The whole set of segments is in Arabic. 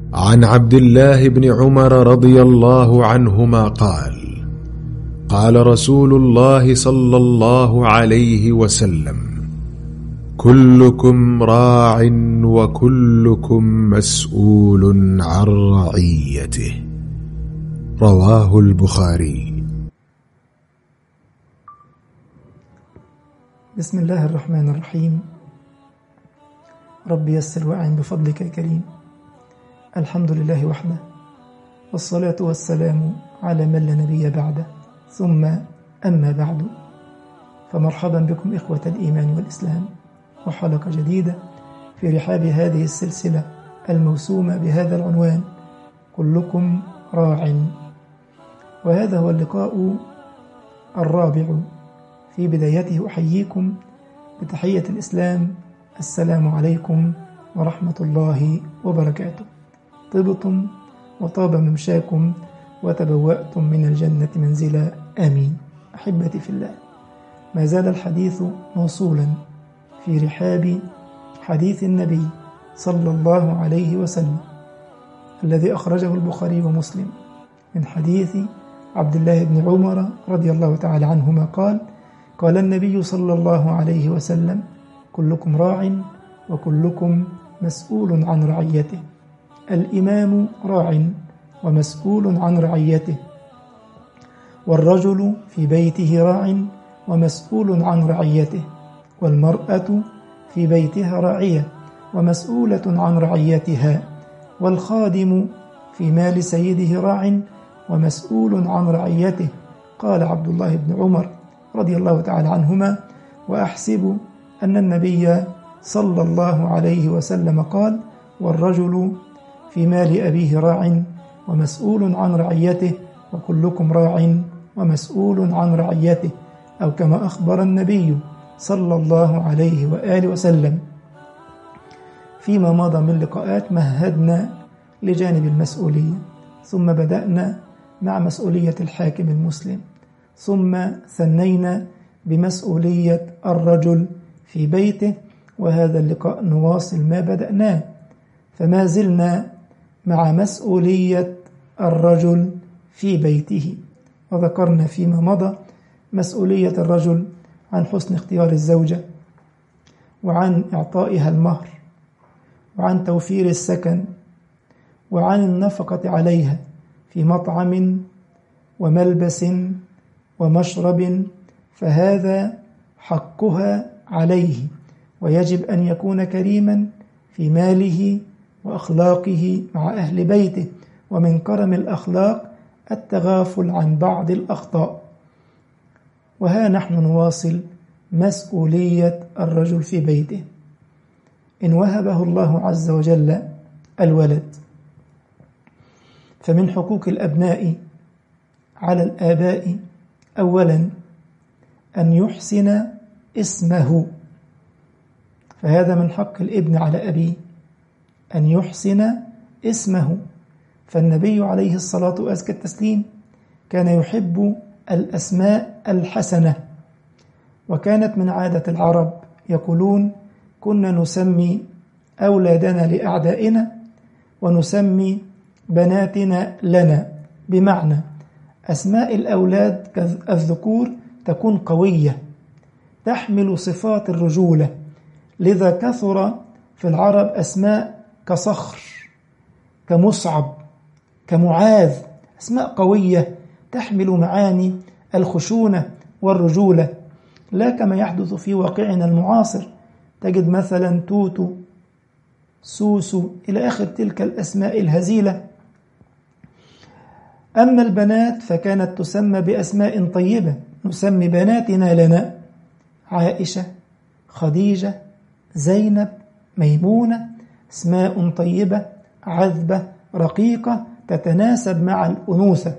عن عبد الله بن عمر رضي الله عنهما قال: قال رسول الله صلى الله عليه وسلم: كلكم راع وكلكم مسؤول عن رعيته. رواه البخاري. بسم الله الرحمن الرحيم. رب يسر وأعن بفضلك يا كريم. الحمد لله وحده، والصلاة والسلام على من لا نبي بعده، ثم أما بعد، فمرحبا بكم إخوة الإيمان والإسلام، وحلقة جديدة في رحاب هذه السلسلة الموسومة بهذا العنوان: كلكم راع. وهذا هو اللقاء الرابع. في بدايته أحييكم بتحية الإسلام: السلام عليكم ورحمة الله وبركاته. طبتم وطاب ممشاكم وتبوأتم من الجنة منزلا، آمين. أحبتي في الله، ما زال الحديث موصولا في رحاب حديث النبي صلى الله عليه وسلم الذي أخرجه البخاري ومسلم من حديث عبد الله بن عمر رضي الله تعالى عنهما قال: قال النبي صلى الله عليه وسلم: كلكم راع وكلكم مسؤول عن رعيته. الإمام راع ومسؤول عن رعيته، والرجل في بيته راع ومسؤول عن رعيته، والمرأة في بيتها راعية ومسؤولة عن رعيتها، والخادم في مال سيده راع ومسؤول عن رعيته. قال عبد الله بن عمر رضي الله تعالى عنهما: وأحسب أن النبي صلى الله عليه وسلم قال: والرجل في مال أبيه راع ومسؤول عن رعيته، وكلكم راع ومسؤول عن رعيته، أو كما أخبر النبي صلى الله عليه وآله وسلم. فيما مضى من لقاءات مهدنا لجانب المسؤولية، ثم بدأنا مع مسؤولية الحاكم المسلم، ثم ثنينا بمسؤولية الرجل في بيته، وهذا اللقاء نواصل ما بدأناه، فما زلنا مع مسؤولية الرجل في بيته. وذكرنا فيما مضى مسؤولية الرجل عن حسن اختيار الزوجة، وعن إعطائها المهر، وعن توفير السكن، وعن النفقة عليها في مطعم وملبس ومشرب، فهذا حقها عليه، ويجب أن يكون كريما في ماله وأخلاقه مع أهل بيته. ومن كرم الأخلاق التغافل عن بعض الأخطاء. وها نحن نواصل مسؤولية الرجل في بيته. إن وهبه الله عز وجل الولد، فمن حقوق الأبناء على الآباء أولا أن يحسن اسمه، فهذا من حق الابن على أبيه أن يحسن اسمه. فالنبي عليه الصلاة وأزكى التسليم كان يحب الأسماء الحسنة، وكانت من عادة العرب يقولون: كنا نسمي أولادنا لأعدائنا ونسمي بناتنا لنا، بمعنى أسماء الأولاد الذكور تكون قوية تحمل صفات الرجولة، لذا كثر في العرب أسماء كصخر، كمصعب، كمعاذ، أسماء قوية تحمل معاني الخشونة والرجولة، لا كما يحدث في واقعنا المعاصر. تجد مثلا توتو، سوسو، إلى آخر تلك الأسماء الهزيلة. أما البنات فكانت تسمى بأسماء طيبة، نسمي بناتنا لنا: عائشة، خديجة، زينب، ميمونة، اسماء طيبة عذبة رقيقة تتناسب مع الأنوثة.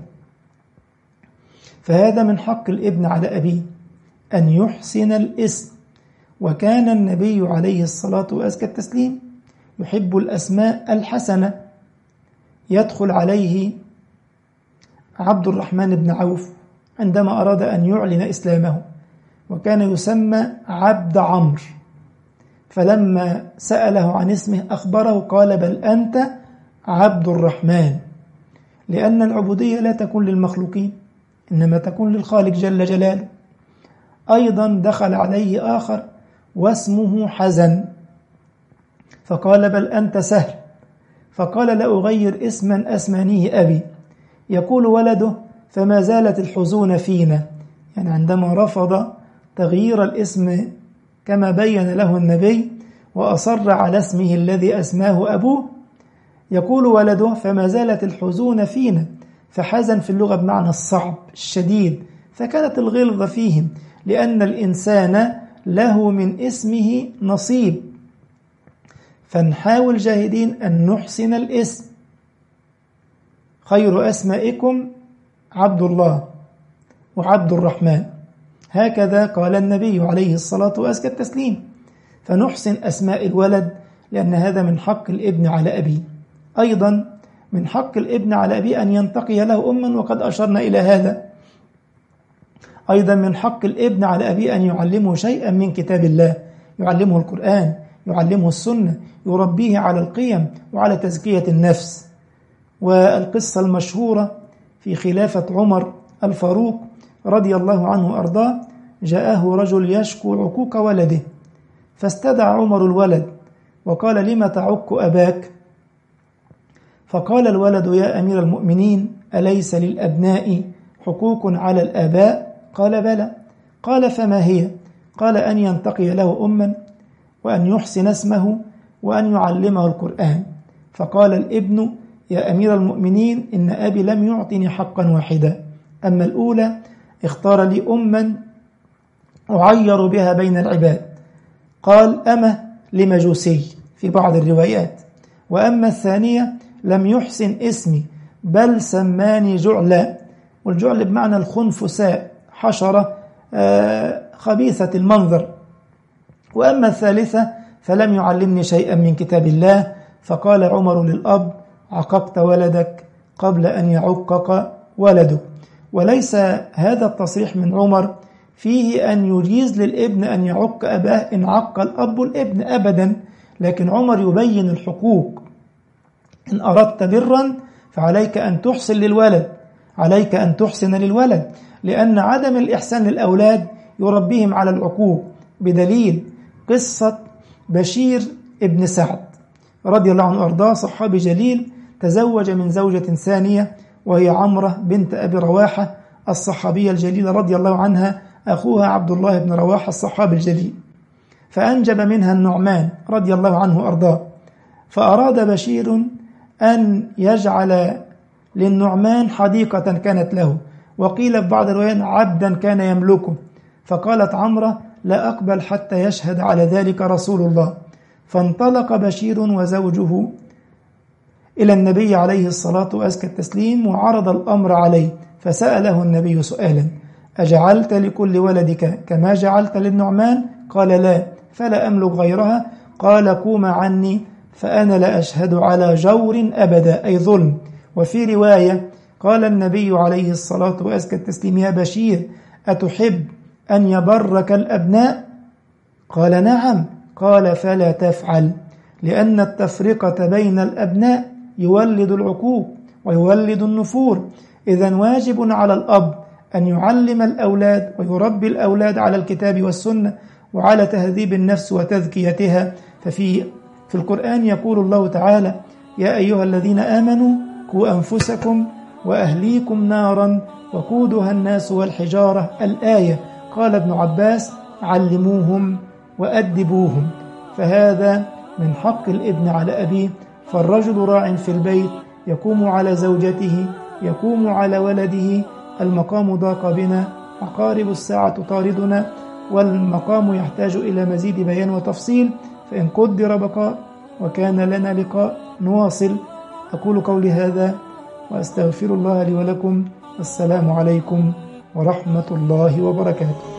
فهذا من حق الابن على أبيه أن يحسن الاسم. وكان النبي عليه الصلاة وأزكى التسليم يحب الأسماء الحسنة. يدخل عليه عبد الرحمن بن عوف عندما أراد أن يعلن إسلامه، وكان يسمى عبد عمرو، فلما سأله عن اسمه أخبره قال: بل أنت عبد الرحمن، لأن العبودية لا تكون للمخلوقين إنما تكون للخالق جل جلاله. أيضا دخل عليه آخر واسمه حزن، فقال بل أنت سهل، فقال لا أغير اسما أسمانيه أبي. يقول ولده فما زالت الحزون فينا، يعني عندما رفض تغيير الاسم كما بين له النبي وأصر على اسمه الذي أسماه أبوه، يقول ولده فما زالت الحزون فينا، فحزن في اللغة بمعنى الصعب الشديد، فكانت الغلظة فيهم، لأن الإنسان له من اسمه نصيب، فنحاول جاهدين أن نحسن الاسم. خير أسمائكم عبد الله وعبد الرحمن، هكذا قال النبي عليه الصلاة وأزكى التسليم، فنحسن أسماء الولد لأن هذا من حق الابن على أبيه. أيضا من حق الابن على أبيه أن ينتقي له أما، وقد أشرنا إلى هذا. أيضا من حق الابن على أبيه أن يعلمه شيئا من كتاب الله، يعلمه القرآن، يعلمه السنة، يربيه على القيم وعلى تزكية النفس. والقصة المشهورة في خلافة عمر الفاروق رضي الله عنه وأرضاه، جاءه رجل يشكو عقوق ولده، فاستدعى عمر الولد وقال لم تعق أباك؟ فقال الولد يا أمير المؤمنين أليس للأبناء حقوق على الآباء؟ قال بلى. قال فما هي؟ قال أن ينتقي له أما، وأن يحسن اسمه، وأن يعلمه القرآن. فقال الابن يا أمير المؤمنين إن أبي لم يعطني حقا واحدا، أما الأولى اختار لي أما أعير بها بين العباد، قال أما لمجوسي في بعض الروايات، وأما الثانية لم يحسن اسمي بل سماني جعلا، والجعل بمعنى الخنفساء، حشرة خبيثة المنظر، وأما الثالثة فلم يعلمني شيئا من كتاب الله. فقال عمر للأب عققت ولدك قبل أن يعقق ولده. وليس هذا التصريح من عمر فيه أن يجيز للابن أن يعق أباه إن عق الأب الابن أبدا، لكن عمر يبين الحقوق. إن أردت برا فعليك أن تحسن للولد، عليك أن تحسن للولد، لأن عدم الإحسان للأولاد يربيهم على العقوق، بدليل قصة بشير ابن سعد رضي الله عنه وأرضاه، صحابي جليل تزوج من زوجة ثانية وهي عمرة بنت أبي رواحة الصحابية الجليلة رضي الله عنها، أخوها عبد الله بن رواحة الصحابي الجليل، فأنجب منها النعمان رضي الله عنه وأرضاه. فأراد بشير أن يجعل للنعمان حديقة كانت له، وقيل في بعض الروايات عبدا كان يملكه، فقالت عمرة لا أقبل حتى يشهد على ذلك رسول الله. فانطلق بشير وزوجه إلى النبي عليه الصلاة وأزكى التسليم وعرض الأمر عليه، فسأله النبي سؤالا أجعلت لكل ولدك كما جعلت للنعمان؟ قال لا، فلا أملك غيرها. قال قوم عني فأنا لا أشهد على جور أبدا، أي ظلم. وفي رواية قال النبي عليه الصلاة وأزكى التسليم يا بشير أتحب أن يبرك الأبناء؟ قال نعم. قال فلا تفعل، لأن التفرقة بين الأبناء يولد العقوق ويولد النفور. إذن واجب على الأب أن يعلم الأولاد ويربي الأولاد على الكتاب والسنة وعلى تهذيب النفس وتذكيتها. ففي القرآن يقول الله تعالى يا أيها الذين آمنوا قوا أنفسكم وأهليكم نارا وقودها الناس والحجارة، الآية. قال ابن عباس علموهم وأدبوهم. فهذا من حق الابن على أبيه، فالرجل راع في البيت يقوم على زوجته، يقوم على ولده. المقام ضاق بنا، عقارب الساعة طاردنا، والمقام يحتاج إلى مزيد بيان وتفصيل، فإن قدر بقاء وكان لنا لقاء نواصل. أقول قولي هذا وأستغفر الله لي ولكم. السلام عليكم ورحمة الله وبركاته.